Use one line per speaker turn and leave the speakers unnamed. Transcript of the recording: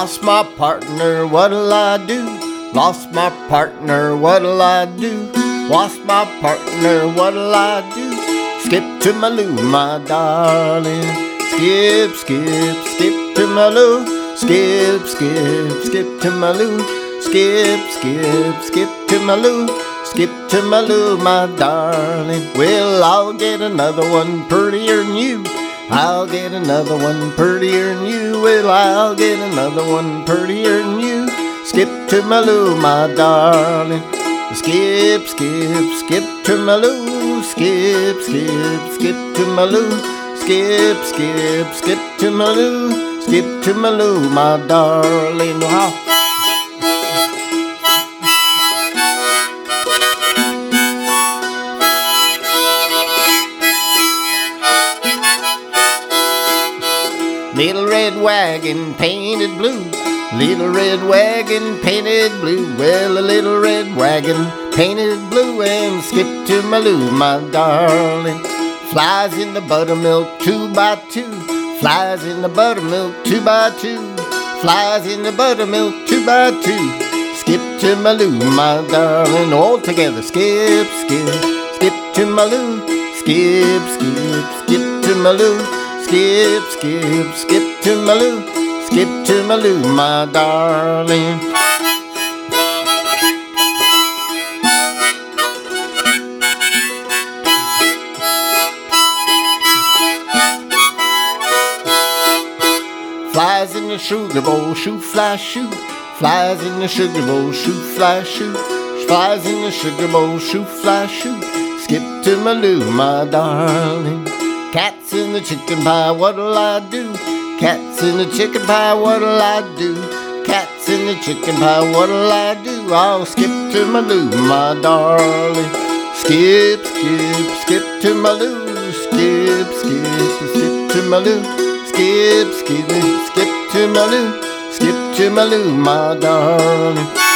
Lost my partner, what'll I do? Lost my partner, what'll I do? Lost my partner, what'll I do? Skip to my loo, my darling. Skip, skip, skip to my loo. Skip, skip, skip to my loo. Skip, skip, skip to my loo. Skip to my loo, my darling. Well, I'll get another one prettier than you. I'll get another one prettier than you. Well, I'll get another one prettier than you. Skip to my loo, my darling. Skip, skip, skip to my loo. Skip, skip, skip to my loo. Skip, skip, skip to my loo. Skip to my loo, my darling. Wow. Little red wagon painted blue. Little red wagon painted blue. Well, a little red wagon painted blue. And skip to my loo, my darling. Flies in the buttermilk 2 by 2. Flies in the buttermilk 2 by 2. Flies in the buttermilk 2 by 2. Skip to my loo, my darling. All together. Skip, skip, skip to my loo. Skip, skip, skip to my loo. Skip, skip, skip to my loo. Skip to my loo, my darling. Flies in the sugar bowl, shoot, fly, shoot. Flies in the sugar bowl, shoot, fly, shoot. Flies in the sugar bowl, shoot, fly, shoot. Skip to my loo, my darling. Cats in the chicken pie, what'll I do? Cats in the chicken pie, what'll I do? Cats in the chicken pie, what'll I do? I'll skip to my loo, my darling. Skip, skip, skip to my loo. Skip, skip, skip to my loo. Skip, skip, skip to my loo. Skip to my loo, my darling.